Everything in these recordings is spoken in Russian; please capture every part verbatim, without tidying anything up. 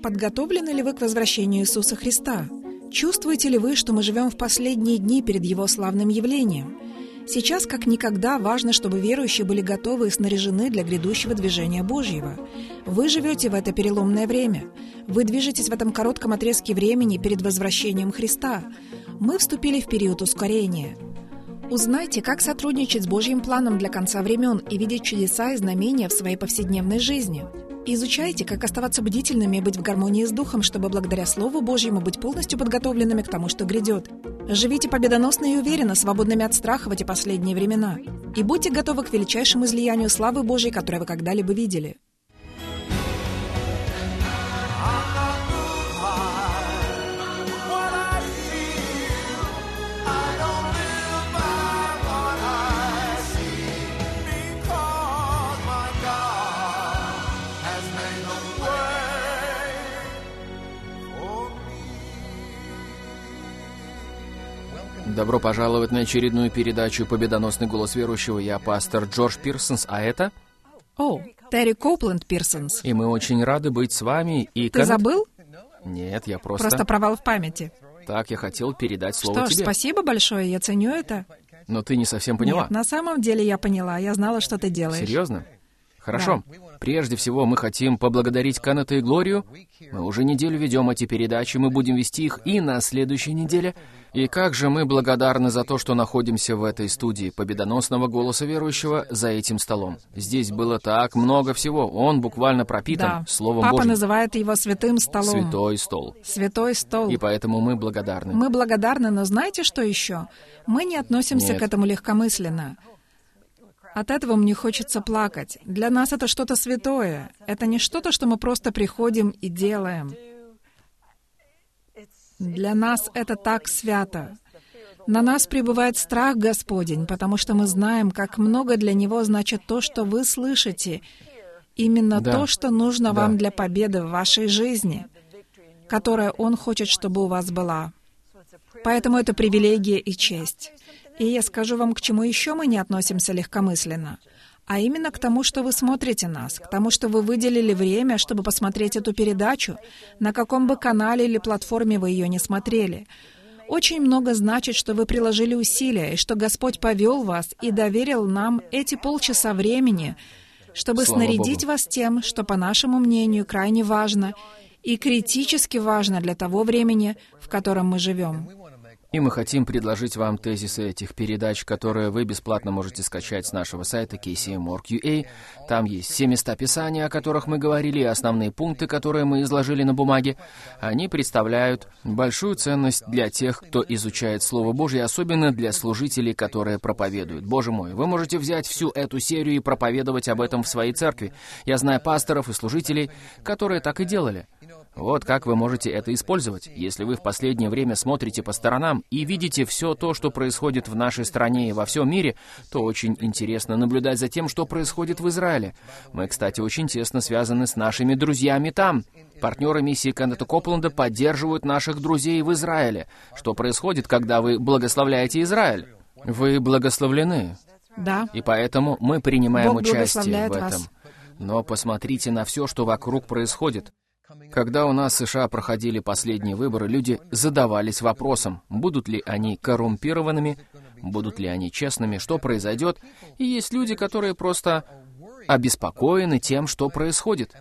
Подготовлены ли вы к возвращению Иисуса Христа? Чувствуете ли вы, что мы живем в последние дни перед Его славным явлением? Сейчас, как никогда, важно, чтобы верующие были готовы и снаряжены для грядущего движения Божьего. Вы живете в это переломное время. Вы движетесь в этом коротком отрезке времени перед возвращением Христа. Мы вступили в период ускорения. Узнайте, как сотрудничать с Божьим планом для конца времен и видеть чудеса и знамения в своей повседневной жизни. Изучайте, как оставаться бдительными и быть в гармонии с Духом, чтобы благодаря Слову Божьему быть полностью подготовленными к тому, что грядет. Живите победоносно и уверенно, свободными от страха в эти последние времена. И будьте готовы к величайшему излиянию славы Божьей, которое вы когда-либо видели. Добро пожаловать на очередную передачу «Победоносный голос верующего». Я пастор Джордж Пирсонс, а это... О, Терри Коупленд Пирсонс. И мы очень рады быть с вами. И Ты Кеннет... забыл? Нет, я просто... Просто провал в памяти. Так, я хотел передать слово Что ж, тебе. спасибо большое, я ценю это. Но ты не совсем поняла. Нет, на самом деле я поняла, я знала, что ты делаешь. Серьезно? Хорошо. Прежде всего, мы хотим поблагодарить Кеннета и Глорию. Мы уже неделю ведем эти передачи, мы будем вести их и на следующей неделе. И как же мы благодарны за то, что находимся в этой студии победоносного голоса верующего за этим столом. Здесь было так много всего. Он буквально пропитан Да. Словом Папа Божьим. называет его святым столом. Святой стол. Святой стол. И поэтому мы благодарны. Мы благодарны, но знаете, что еще? Мы не относимся Нет. к этому легкомысленно. От этого мне хочется плакать. Для нас это что-то святое. Это не что-то, что мы просто приходим и делаем. Для нас это так свято. На нас пребывает страх Господень, потому что мы знаем, как много для Него значит то, что вы слышите. Именно Да. то, что нужно Да. вам для победы в вашей жизни, которая Он хочет, чтобы у вас была. Поэтому это привилегия и честь. И я скажу вам, к чему еще мы не относимся легкомысленно. А именно к тому, что вы смотрите нас, к тому, что вы выделили время, чтобы посмотреть эту передачу, на каком бы канале или платформе вы ее не смотрели. Очень много значит, что вы приложили усилия, и что Господь повел вас и доверил нам эти полчаса времени, чтобы Слава снарядить Богу. вас тем, что, по нашему мнению, крайне важно и критически важно для того времени, в котором мы живем. И мы хотим предложить вам тезисы этих передач, которые вы бесплатно можете скачать с нашего сайта кей си эм точка орг точка ю а. Там есть все места Писания, о которых мы говорили, и основные пункты, которые мы изложили на бумаге. Они представляют большую ценность для тех, кто изучает Слово Божье, особенно для служителей, которые проповедуют. Боже мой, вы можете взять всю эту серию и проповедовать об этом в своей церкви. Я знаю пасторов и служителей, которые так и делали. Вот как вы можете это использовать. Если вы в последнее время смотрите по сторонам и видите все то, что происходит в нашей стране и во всем мире, то очень интересно наблюдать за тем, что происходит в Израиле. Мы, кстати, очень тесно связаны с нашими друзьями там. Партнеры миссии Кеннета Копленда поддерживают наших друзей в Израиле. Что происходит, когда вы благословляете Израиль? Вы благословлены. Да. И поэтому мы принимаем Бог участие благословляет в этом. вас. Но посмотрите на все, что вокруг происходит. Когда у нас в США проходили последние выборы, люди задавались вопросом, будут ли они коррумпированными, будут ли они честными, что произойдет. И есть люди, которые просто обеспокоены тем, что происходит.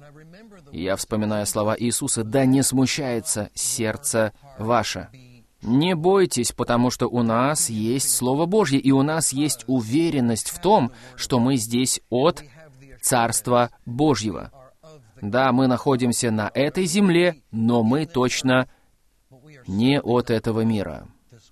И я вспоминаю слова Иисуса: «Да не смущается сердце ваше». Не бойтесь, потому что у нас есть Слово Божье, и у нас есть уверенность в том, что мы здесь от Царства Божьего. Да, мы находимся на этой земле, но мы точно не от этого мира.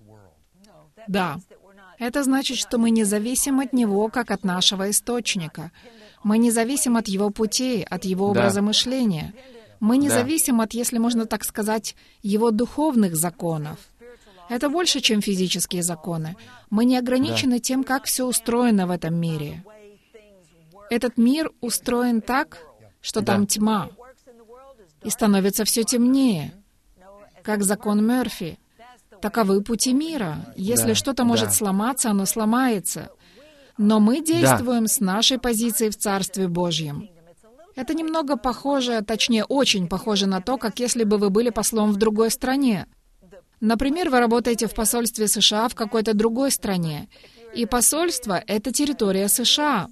Да. Это значит, что мы не зависим от Него, как от нашего источника. Мы не зависим от Его путей, от Его Да. образа мышления. Мы не Да. зависим от, если можно так сказать, Его духовных законов. Это больше, чем физические законы. Мы не ограничены тем, как все устроено в этом мире. Этот мир устроен так, что Да. там тьма, и становится все темнее, как закон Мерфи. Таковы пути мира. Если Да, что-то может да. сломаться, оно сломается. Но мы действуем с нашей позиции в Царстве Божьем. Это немного похоже, точнее, очень похоже на то, как если бы вы были послом в другой стране. Например, вы работаете в посольстве США в какой-то другой стране, и посольство — это территория США.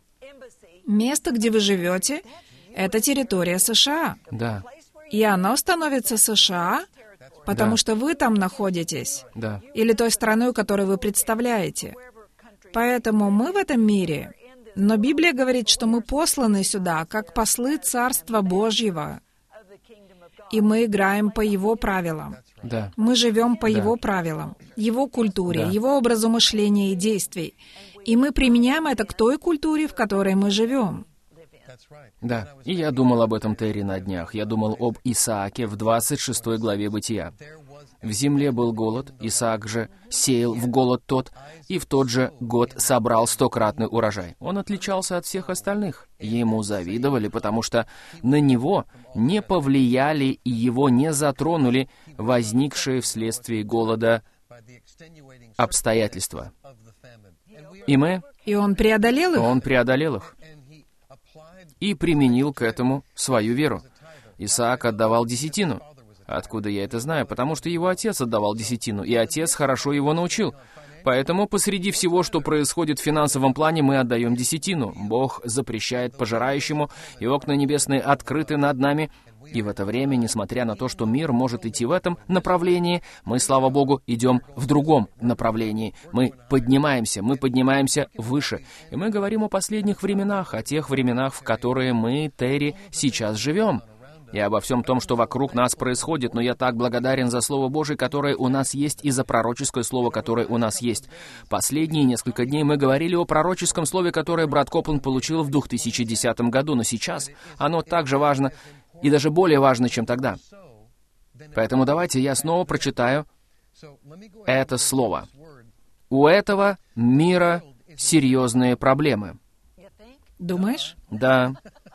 Место, где вы живете, — это территория США. Да. И оно становится США, потому Да. что вы там находитесь. Да. Или той страной, которую вы представляете. Поэтому мы в этом мире. Но Библия говорит, что мы посланы сюда, как послы Царства Божьего. И мы играем по Его правилам. Да. Мы живем по Да. Его правилам, Его культуре, Да. Его образу мышления и действий. И мы применяем это к той культуре, в которой мы живем. Да. И я думал об этом, Терри, на днях. Я думал об Исааке в двадцать шестой главе Бытия. В земле был голод, Исаак же сеял в голод тот, и в тот же год собрал стократный урожай. Он отличался от всех остальных. Ему завидовали, потому что на него не повлияли и его не затронули возникшие вследствие голода обстоятельства. И мы, И он преодолел их. он преодолел их и применил к этому свою веру. Исаак отдавал десятину. Откуда я это знаю? Потому что его отец отдавал десятину, и отец хорошо его научил. Поэтому посреди всего, что происходит в финансовом плане, мы отдаем десятину. Бог запрещает пожирающему, и окна небесные открыты над нами. И в это время, несмотря на то, что мир может идти в этом направлении, мы, слава Богу, идем в другом направлении. Мы поднимаемся, мы поднимаемся выше. И мы говорим о последних временах, о тех временах, в которые мы, Терри, сейчас живем. И обо всем том, что вокруг нас происходит, но я так благодарен за Слово Божие, которое у нас есть, и за пророческое Слово, которое у нас есть. Последние несколько дней мы говорили о пророческом Слове, которое брат Копланд получил в две тысячи десятом году, но сейчас оно так же важно, и даже более важно, чем тогда. Поэтому давайте я снова прочитаю это слово. У этого мира серьезные проблемы. Думаешь? Да.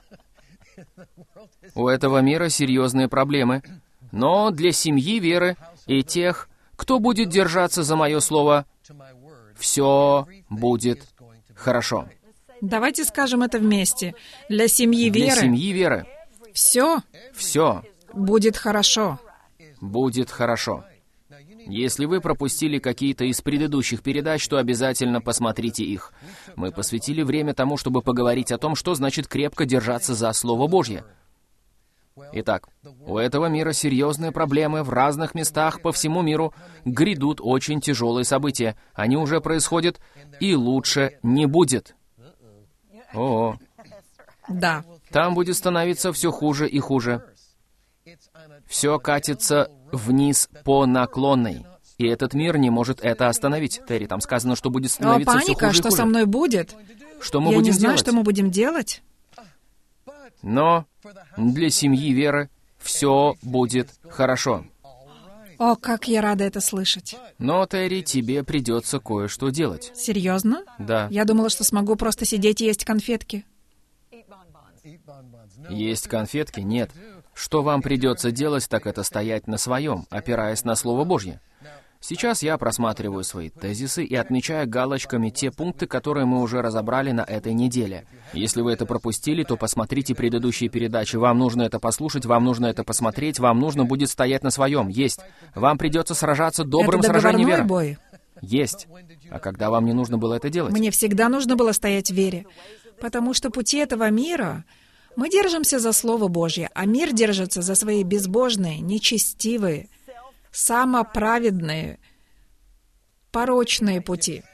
У этого мира серьезные проблемы. Но для семьи веры и тех, кто будет держаться за мое слово, все будет хорошо. Давайте скажем это вместе. Для семьи Для веры семьи веры все все будет хорошо. будет хорошо. Если вы пропустили какие-то из предыдущих передач, то обязательно посмотрите их. Мы посвятили время тому, чтобы поговорить о том, что значит крепко держаться за Слово Божье. Итак, у этого мира серьезные проблемы в разных местах по всему миру. Грядут очень тяжелые события. Они уже происходят, и лучше не будет. О, Да. там будет становиться все хуже и хуже. Все катится вниз по наклонной. И этот мир не может это остановить. Терри, там сказано, что будет О, становиться все паника, хуже и что хуже. со мной будет? Что мы Я будем не знаю, делать? что мы будем делать. Но для семьи веры все будет хорошо. О, как я рада это слышать. Но, Терри, тебе придется кое-что делать. Серьезно? Да. Я думала, что смогу просто сидеть и есть конфетки. Есть конфетки? Нет. Что вам придется делать, так это стоять на своем, опираясь на Слово Божье. Сейчас я просматриваю свои тезисы и отмечаю галочками те пункты, которые мы уже разобрали на этой неделе. Если вы это пропустили, то посмотрите предыдущие передачи. Вам нужно это послушать, вам нужно это посмотреть, вам нужно будет стоять на своем. Есть. Вам придется сражаться добрым Это сражением договорной веры. бой. Есть. А когда вам не нужно было это делать? Мне всегда нужно было стоять в вере, потому что пути этого мира... Мы держимся за Слово Божье, а мир держится за свои безбожные, нечестивые, самоправедные, порочные пути.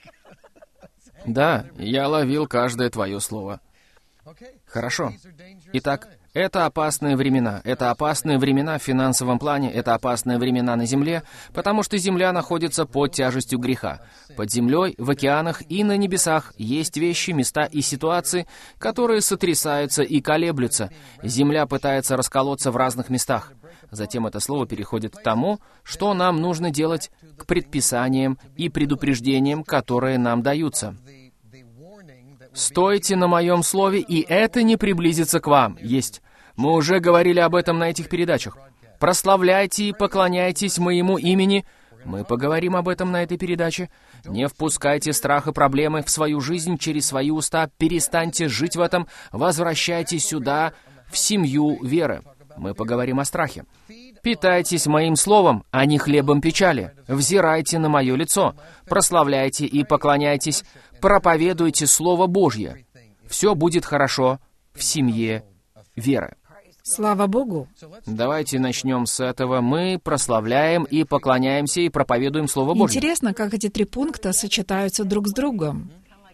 Да, я ловил каждое твое слово. Хорошо. Итак, это опасные времена. Это опасные времена в финансовом плане, это опасные времена на Земле, потому что Земля находится под тяжестью греха. Под землей, в океанах и на небесах есть вещи, места и ситуации, которые сотрясаются и колеблются. Земля пытается расколоться в разных местах. Затем это слово переходит к тому, что нам нужно делать, к предписаниям и предупреждениям, которые нам даются. «Стойте на моем слове, и это не приблизится к вам». Есть. Мы уже говорили об этом на этих передачах. «Прославляйте и поклоняйтесь моему имени, Мы поговорим об этом на этой передаче. Не впускайте страх и проблемы в свою жизнь через свои уста. Перестаньте жить в этом. Возвращайтесь сюда, в семью веры. Мы поговорим о страхе. Питайтесь моим словом, а не хлебом печали. Взирайте на мое лицо. Прославляйте и поклоняйтесь. Проповедуйте Слово Божье. Все будет хорошо в семье веры. Слава Богу! Давайте начнем с этого. Мы прославляем и поклоняемся и проповедуем Слово Божье. Интересно, как эти три пункта сочетаются друг с другом.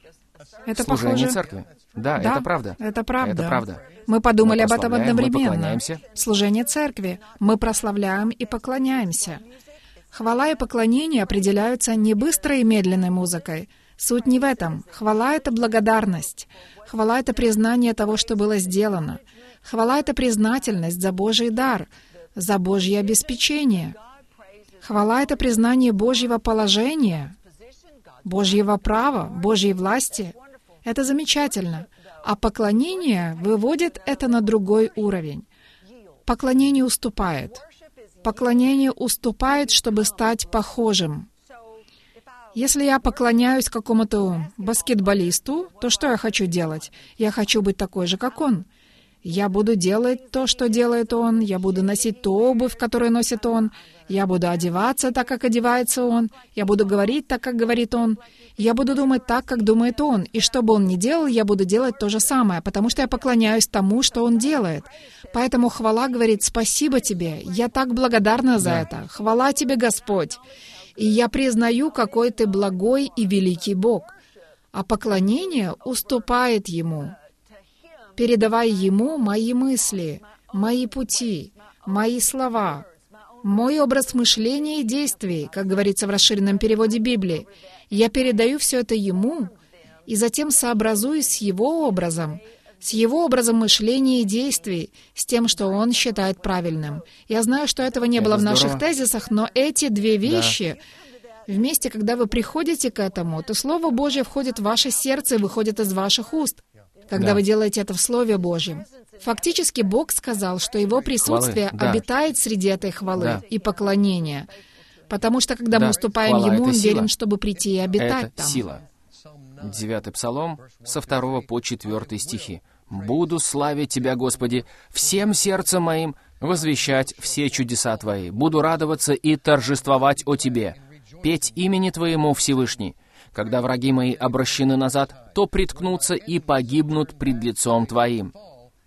Это Служение похоже... церкви. Да, Да, это правда. это правда. Это правда. Мы подумали Мы об этом прославляем, мы одновременно. поклоняемся. Служение церкви. Мы прославляем и поклоняемся. Хвала и поклонение определяются не быстрой и медленной музыкой. Суть не в этом. Хвала — это благодарность. Хвала — это признание того, что было сделано. Хвала — это признательность за Божий дар, за Божье обеспечение. Хвала — это признание Божьего положения, Божьего права, Божьей власти. Это замечательно. А поклонение выводит это на другой уровень. Поклонение уступает. Поклонение уступает, чтобы стать похожим. Если я поклоняюсь какому-то баскетболисту, то что я хочу делать? Я хочу быть такой же, как он. Я буду делать то, что делает он. Я буду носить ту обувь, которую носит он. Я буду одеваться так, как одевается он. Я буду говорить так, как говорит он. Я буду думать так, как думает он. И что бы он ни делал, я буду делать то же самое, потому что я поклоняюсь тому, что он делает. Поэтому хвала говорит: «Спасибо тебе, я так благодарна за это. Хвала тебе, Господь. И я признаю, какой ты благой и великий Бог». А поклонение уступает ему, передавая ему мои мысли, мои пути, мои слова, мой образ мышления и действий, как говорится в расширенном переводе Библии. Я передаю все это ему, и затем сообразуюсь с его образом, с его образом мышления и действий, с тем, что он считает правильным. Я знаю, что этого не Это было в здорово. наших тезисах, но эти две вещи... Вместе, когда вы приходите к этому, то Слово Божье входит в ваше сердце и выходит из ваших уст, когда Да. вы делаете это в Слове Божьем. Фактически Бог сказал, что Его присутствие Хвалы, да. обитает среди этой хвалы Да. и поклонения. Потому что, когда Да, мы уступаем хвала — Ему, это Он сила. верен, чтобы прийти и обитать Это там. сила. Девятый Псалом, со второго по четвертый стихи. «Буду славить Тебя, Господи, всем сердцем моим, возвещать все чудеса Твои. Буду радоваться и торжествовать о Тебе, петь имени Твоему, Всевышний. Когда враги мои обращены назад, то приткнутся и погибнут пред лицом Твоим».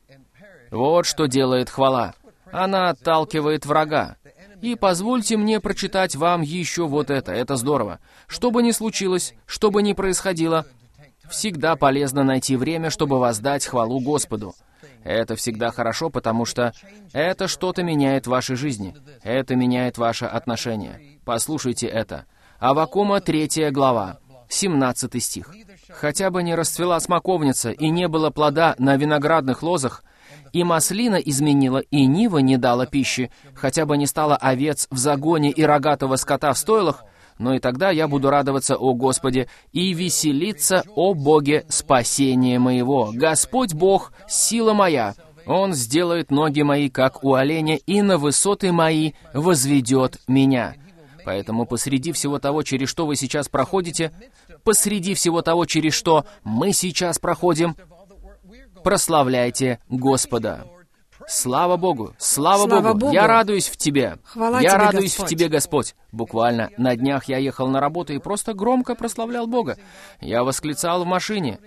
Вот что делает хвала. Она отталкивает врага. И позвольте мне прочитать вам еще вот это. Это здорово. Что бы ни случилось, что бы ни происходило, всегда полезно найти время, чтобы воздать хвалу Господу. Это всегда хорошо, потому что это что-то меняет в вашей жизни. Это меняет ваше отношение. Послушайте это. Аввакума, третья глава, семнадцатый стих. «Хотя бы не расцвела смоковница, и не было плода на виноградных лозах, и маслина изменила, и нива не дала пищи, хотя бы не стало овец в загоне и рогатого скота в стойлах, но и тогда я буду радоваться, о Господе, и веселиться, о Боге, спасение моего. Господь Бог, сила моя, Он сделает ноги мои, как у оленя, и на высоты мои возведет меня». Поэтому посреди всего того, через что вы сейчас проходите, посреди всего того, через что мы сейчас проходим, прославляйте Господа. Слава Богу! Слава, Слава Богу! Богу! Я радуюсь в Тебе! Хвала я Тебе, радуюсь Господь! в Тебе, Господь! Буквально на днях я ехал на работу и просто громко прославлял Бога. Я восклицал в машине.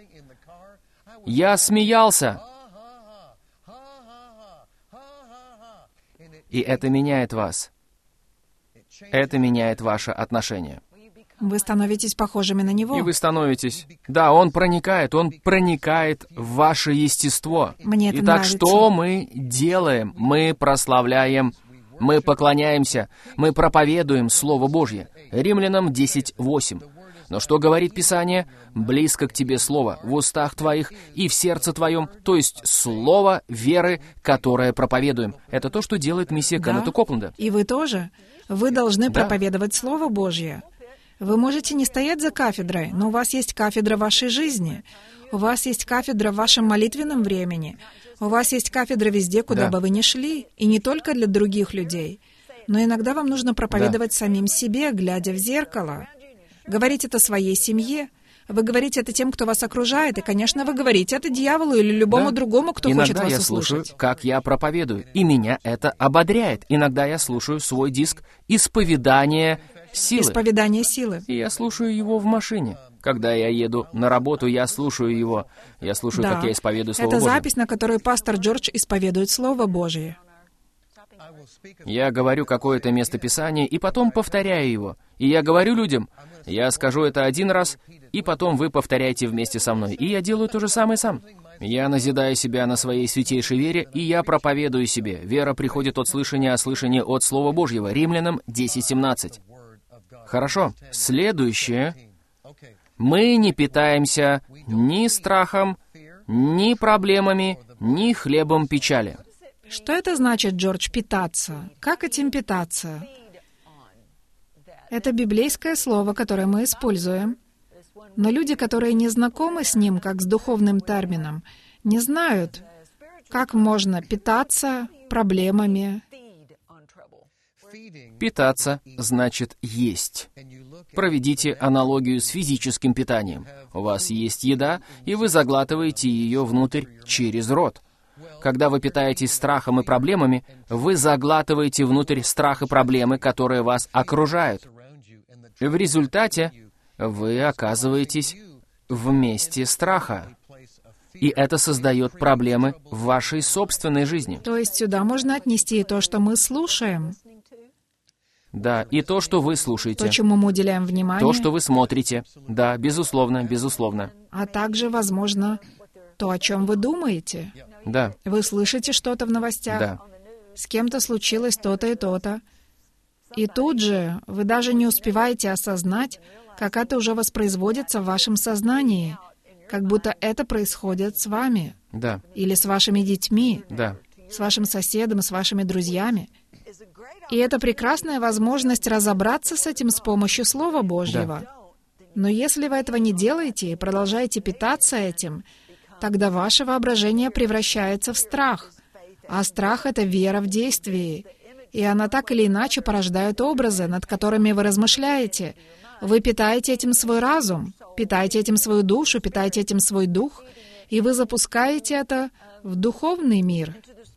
Я смеялся. И это меняет вас. Это меняет ваше отношение. Вы становитесь похожими на Него. И вы становитесь... Да, Он проникает, Он проникает в ваше естество. Мне это Итак, нравится. что мы делаем? Мы прославляем, мы поклоняемся, мы проповедуем Слово Божье. Римлянам десять восемь. Но что говорит Писание? «Близко к тебе Слово, в устах твоих и в сердце твоем», то есть Слово веры, которое проповедуем. Это то, что делает миссия Да. Кеннета Копленда. И вы тоже. Вы должны Да. проповедовать Слово Божье. Вы можете не стоять за кафедрой, но у вас есть кафедра вашей жизни. У вас есть кафедра в вашем молитвенном времени. У вас есть кафедра везде, куда Да. бы вы ни шли. И не только для других людей, Но иногда вам нужно проповедовать да. самим себе, глядя в зеркало. Говорить это своей семье. Вы говорите это тем, кто вас окружает, и, конечно, вы говорите это дьяволу или любому да. другому, кто Иногда хочет вас я услышать. Слушаю, как я проповедую, и меня это ободряет. Иногда я слушаю свой диск «Исповедание силы». Исповедание силы. И я слушаю его в машине. Когда я еду на работу, я слушаю его. Я слушаю, да. как я исповедую Слово это Божие. Это запись, на которой пастор Джордж исповедует Слово Божие. Я говорю какое-то местописание, и потом повторяю его. И я говорю людям, я скажу это один раз, и потом вы повторяете вместе со мной. И я делаю то же самое сам. Я назидаю себя на своей святейшей вере, и я проповедую себе. Вера приходит от слышания, а слышание от Слова Божьего. Римлянам десять семнадцать. Хорошо. Следующее. Мы не питаемся ни страхом, ни проблемами, ни хлебом печали. Что это значит, Джордж, питаться? Как этим питаться? Это библейское слово, которое мы используем. Но люди, которые не знакомы с ним, как с духовным термином, не знают, как можно питаться проблемами. Питаться значит есть. Проведите аналогию с физическим питанием. У вас есть еда, и вы заглатываете ее внутрь через рот. Когда вы питаетесь страхом и проблемами, вы заглатываете внутрь страх и проблемы, которые вас окружают. В результате вы оказываетесь в месте страха. И это создает проблемы в вашей собственной жизни. То есть сюда можно отнести и то, что мы слушаем. Да, и то, что вы слушаете. То, чему мы уделяем внимание. То, что вы смотрите. Да, безусловно, безусловно. А также, возможно, то, о чем вы думаете. Да. Вы слышите что-то в новостях. Да. С кем-то случилось то-то и то-то. И тут же вы даже не успеваете осознать, как это уже воспроизводится в вашем сознании, как будто это происходит с вами. Да. Или с вашими детьми. Да. С вашим соседом, с вашими друзьями. И это прекрасная возможность разобраться с этим с помощью Слова Божьего. Да. Но если вы этого не делаете и продолжаете питаться этим, тогда ваше воображение превращается в страх. А страх — это вера в действии. И она так или иначе порождает образы, над которыми вы размышляете. Вы питаете этим свой разум, питаете этим свою душу, питаете этим свой дух, и вы запускаете это в духовный мир.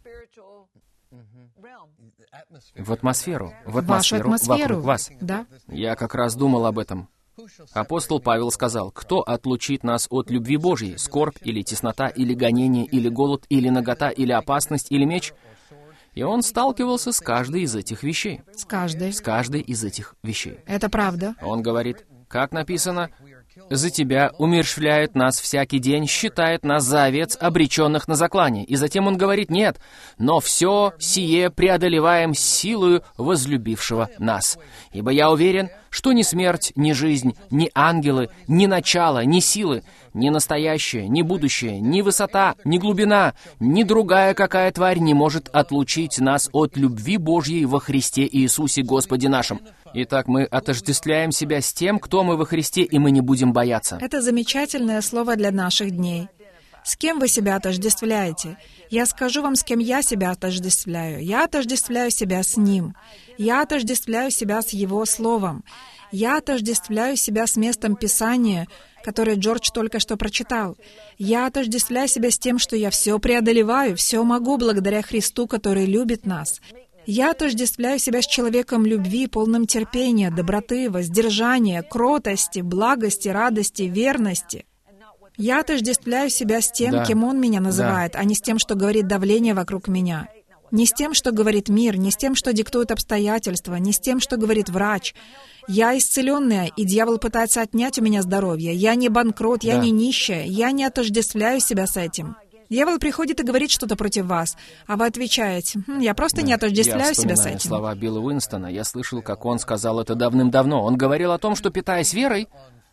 В атмосферу. В атмосферу, Вашу атмосферу. Вокруг вас. Да. Я как раз думал об этом. Апостол Павел сказал, «Кто отлучит нас от любви Божьей? Скорбь, или теснота, или гонение, или голод, или нагота, или опасность, или меч?» И он сталкивался с каждой из этих вещей. С каждой. С каждой из этих вещей. Это правда. Он говорит, как написано, «За тебя умерщвляют нас всякий день, считают нас за овец, обреченных на заклание». И затем он говорит, «Нет, но все сие преодолеваем силою возлюбившего нас. Ибо я уверен, что ни смерть, ни жизнь, ни ангелы, ни начало, ни силы, ни настоящее, ни будущее, ни высота, ни глубина, ни другая какая тварь не может отлучить нас от любви Божьей во Христе Иисусе Господе нашим». Итак, мы отождествляем себя с тем, кто мы во Христе, и мы не будем бояться. Это замечательное слово для наших дней. С кем вы себя отождествляете? Я скажу вам, с кем я себя отождествляю. Я отождествляю себя с Ним. Я отождествляю себя с Его Словом. Я отождествляю себя с местом Писания, которое Джордж только что прочитал. Я отождествляю себя с тем, что я все преодолеваю, все могу благодаря Христу, который любит нас. Я отождествляю себя с человеком любви, полным терпения, доброты, воздержания, кротости, благости, радости, верности. Я отождествляю себя с тем, да. кем Он меня называет, да. а не с тем, что говорит давление вокруг меня. Не с тем, что говорит мир, не с тем, что диктуют обстоятельства, не с тем, что говорит врач. Я исцеленная, и дьявол пытается отнять у меня здоровье. Я не банкрот, я да. не нищая, я не отождествляю себя с этим. Дьявол приходит и говорит что-то против вас, а вы отвечаете, хм, «Я просто да. не отождествляю я себя с этим». Слова Билла Уинстона. Я слышал, как он сказал это давным-давно. Он говорил о том, что, питаясь верой,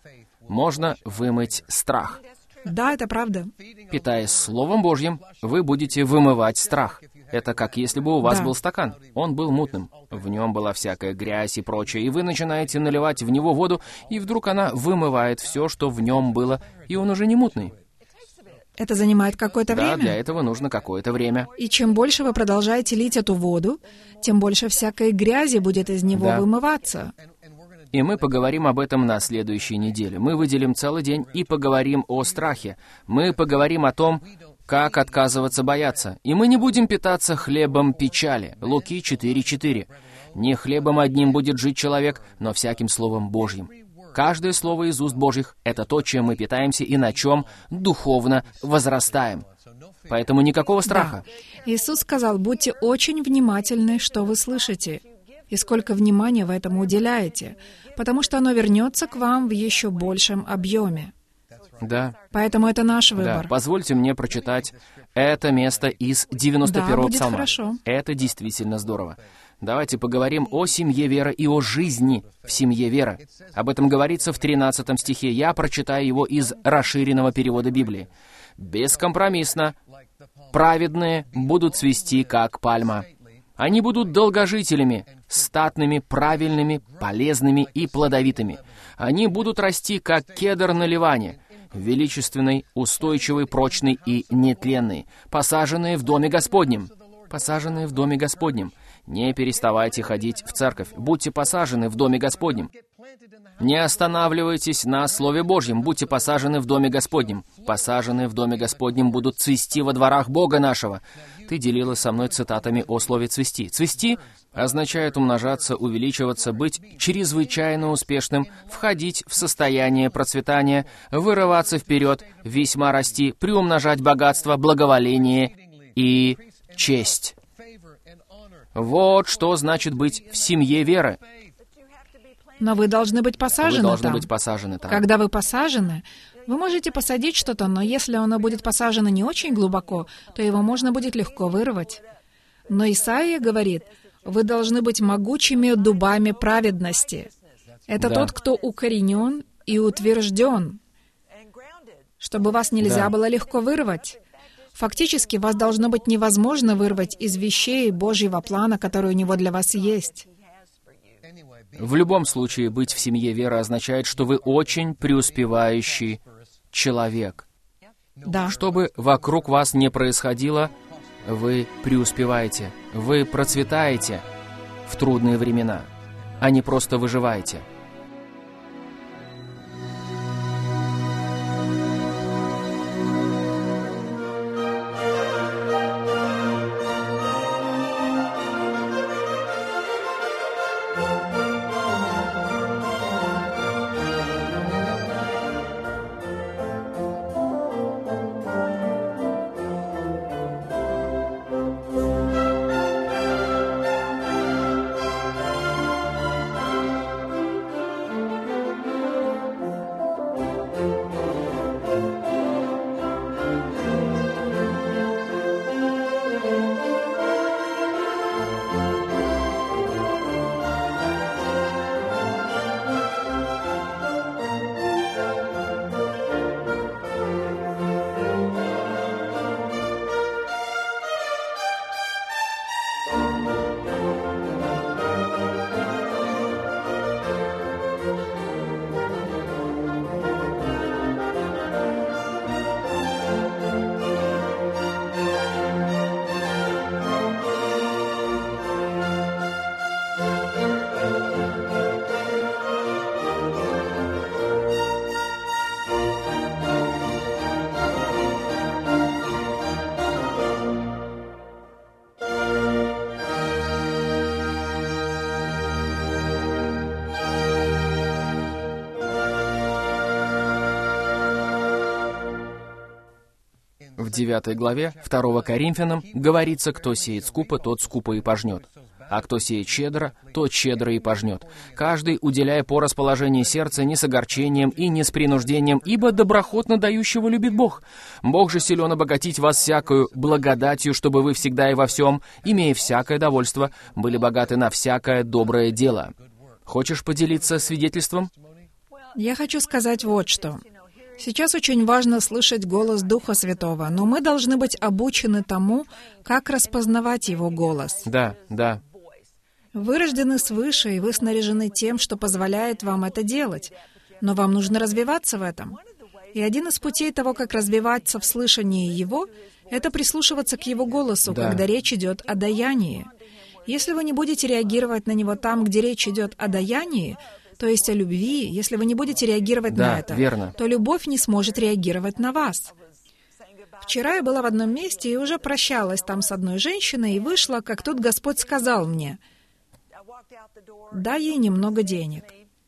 можно вымыть страх. Да, это правда. Питаясь Словом Божьим, вы будете вымывать страх. Это как если бы у вас да. был стакан. Он был мутным. В нем была всякая грязь и прочее. И вы начинаете наливать в него воду, и вдруг она вымывает все, что в нем было, и он уже не мутный. Это занимает какое-то Да, время. для этого нужно какое-то время. И чем больше вы продолжаете лить эту воду, тем больше всякой грязи будет из него Да. вымываться. И мы поговорим об этом на следующей неделе. Мы выделим целый день и поговорим о страхе. Мы поговорим о том, как отказываться бояться. И мы не будем питаться хлебом печали. Луки четыре четыре. Не хлебом одним будет жить человек, но всяким словом Божьим. Каждое слово из уст Божьих — это то, чем мы питаемся и на чем духовно возрастаем. Поэтому никакого страха. Да. Иисус сказал: «Будьте очень внимательны, что вы слышите, и сколько внимания вы этому уделяете, потому что оно вернется к вам в еще большем объеме». Да. Поэтому это наш Да, выбор. позвольте мне прочитать это место из девяносто первого Да, будет псалма. хорошо. Это действительно здорово. Давайте поговорим о семье веры и о жизни в семье веры. Об этом говорится в тринадцатом стихе. Я прочитаю его из расширенного перевода Библии. «Бескомпромиссно праведные будут цвести, как пальма. Они будут долгожителями, статными, правильными, полезными и плодовитыми. Они будут расти, как кедр на Ливане, величественный, устойчивый, прочный и нетленный, посаженные в доме Господнем». Посаженные в доме Господнем. Не переставайте ходить в церковь. Будьте посажены в доме Господнем. Не останавливайтесь на Слове Божьем. Будьте посажены в доме Господнем. Посаженные в доме Господнем будут цвести во дворах Бога нашего. Ты делилась со мной цитатами о слове «цвести». «Цвести» означает умножаться, увеличиваться, быть чрезвычайно успешным, входить в состояние процветания, вырываться вперед, весьма расти, приумножать богатство, благоволение и честь. Вот что значит быть в семье веры. Но вы должны быть посажены Вы должны там. быть посажены там. Когда вы посажены, вы можете посадить что-то, но если оно будет посажено не очень глубоко, то его можно будет легко вырвать. Но Исаия говорит: вы должны быть могучими дубами праведности. Это Да. тот, кто укоренен и утвержден, чтобы вас нельзя Да. было легко вырвать. Фактически, вас должно быть невозможно вырвать из вещей Божьего плана, который у Него для вас есть. В любом случае, быть в семье веры означает, что вы очень преуспевающий человек. Да. Что бы вокруг вас не происходило, вы преуспеваете, вы процветаете в трудные времена, а не просто выживаете. В девятой главе второго Коринфянам говорится: «Кто сеет скупо, тот скупо и пожнет. А кто сеет щедро, тот щедро и пожнет. Каждый, уделяя по расположению сердца, не с огорчением и не с принуждением, ибо доброхотно дающего любит Бог. Бог же силен обогатить вас всякою благодатью, чтобы вы всегда и во всем, имея всякое довольство, были богаты на всякое доброе дело». Хочешь поделиться свидетельством? Я хочу сказать вот что. Сейчас очень важно слышать голос Духа Святого, но мы должны быть обучены тому, как распознавать Его голос. Да, да. Вы рождены свыше, и вы снаряжены тем, что позволяет вам это делать. Но вам нужно развиваться в этом. И один из путей того, как развиваться в слышании Его, это прислушиваться к Его голосу, Да. когда речь идет о даянии. Если вы не будете реагировать на Него там, где речь идет о даянии, то есть о любви, если вы не будете реагировать Да, на это, верно. то любовь не сможет реагировать на вас. Вчера я была в одном месте и уже прощалась там с одной женщиной, и вышла, как тут Господь сказал мне: «Дай ей немного денег».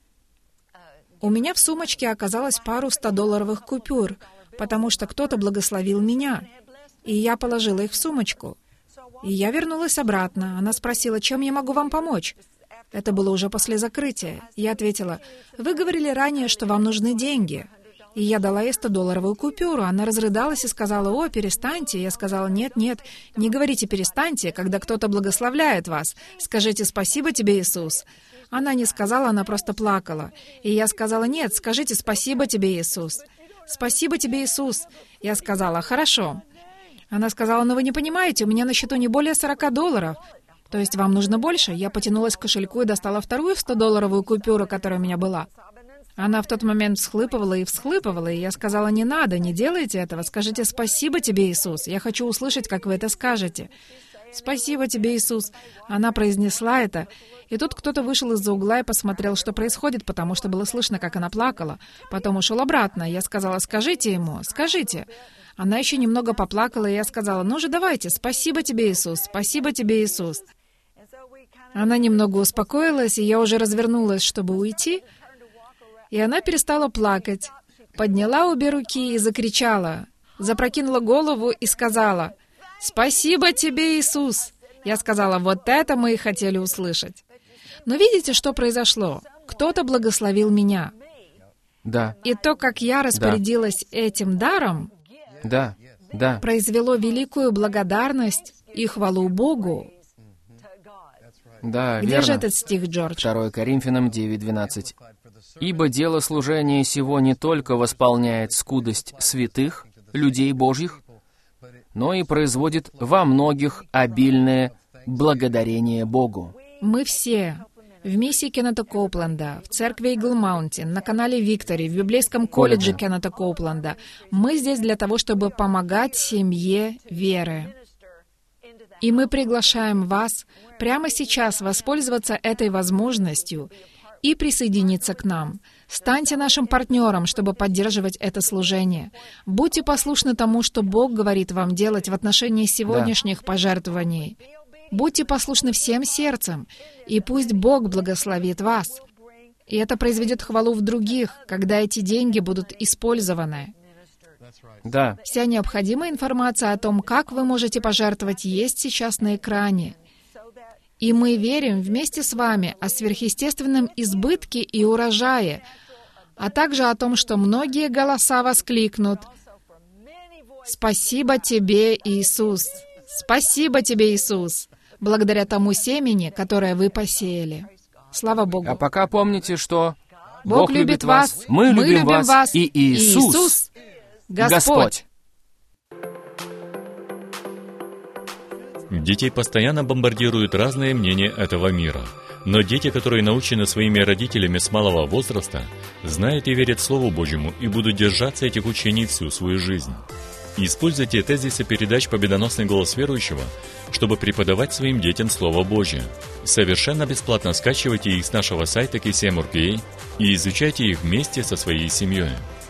У меня в сумочке оказалось пару стодолларовых купюр, потому что кто-то благословил меня, и я положила их в сумочку. И я вернулась обратно. Она спросила, чем я могу вам помочь. Это было уже после закрытия. Я ответила: «Вы говорили ранее, что вам нужны деньги». И я дала ей стодолларовую купюру. Она разрыдалась и сказала: «О, перестаньте». Я сказала: «Нет, нет, не говорите «перестаньте», когда кто-то благословляет вас. Скажите «Спасибо тебе, Иисус». Она не сказала, она просто плакала. И я сказала: «Нет, скажите «Спасибо тебе, Иисус». «Спасибо тебе, Иисус». Я сказала: «Хорошо». Она сказала: «Но вы не понимаете, у меня на счету не более сорока долларов. То есть вам нужно больше?» Я потянулась к кошельку и достала вторую стодолларовую купюру, которая у меня была. Она в тот момент всхлипывала и всхлипывала, и я сказала: «Не надо, не делайте этого. Скажите «Спасибо тебе, Иисус». Я хочу услышать, как вы это скажете». «Спасибо тебе, Иисус». Она произнесла это, и тут кто-то вышел из-за угла и посмотрел, что происходит, потому что было слышно, как она плакала. Потом ушел обратно. Я сказала: «Скажите ему, скажите». Она еще немного поплакала, и я сказала: «Ну же, давайте, спасибо тебе, Иисус, спасибо тебе, Иисус». Она немного успокоилась, и я уже развернулась, чтобы уйти, и она перестала плакать, подняла обе руки и закричала, запрокинула голову и сказала: «Спасибо тебе, Иисус!» Я сказала: «Вот это мы и хотели услышать». Но видите, что произошло? Кто-то благословил меня. Да, И то, как я распорядилась этим даром, да, да. произвело великую благодарность и хвалу Богу. Да, Где верно. же этот стих, Джордж? второе Коринфянам девять двенадцать. «Ибо дело служения сего не только восполняет скудость святых, людей Божьих, но и производит во многих обильное благодарение Богу». Мы все в миссии Кеннета Коупленда, в церкви Игл Маунтин, на канале Виктори, в библейском колледже Колледже. Кеннета Коупленда. Мы здесь для того, чтобы помогать семье веры. И мы приглашаем вас прямо сейчас воспользоваться этой возможностью и присоединиться к нам. Станьте нашим партнером, чтобы поддерживать это служение. Будьте послушны тому, что Бог говорит вам делать в отношении сегодняшних пожертвований. Будьте послушны всем сердцем, и пусть Бог благословит вас. И это произведет хвалу в других, когда эти деньги будут использованы. Да, Вся необходимая информация о том, как вы можете пожертвовать, есть сейчас на экране. И мы верим вместе с вами о сверхъестественном избытке и урожае, а также о том, что многие голоса воскликнут: «Спасибо тебе, Иисус! Спасибо тебе, Иисус!» благодаря тому семени, которое вы посеяли. Слава Богу! а пока помните, что Бог любит вас, мы любим вас, и Иисус, Иисус Господь. Господь. Детей постоянно бомбардируют разные мнения этого мира. Но дети, которые научены своими родителями с малого возраста, знают и верят Слову Божьему и будут держаться этих учений всю свою жизнь. Используйте тезисы передач «Победоносный голос верующего», чтобы преподавать своим детям Слово Божье. Совершенно бесплатно скачивайте их с нашего сайта кей си эм ор кей эй и изучайте их вместе со своей семьей.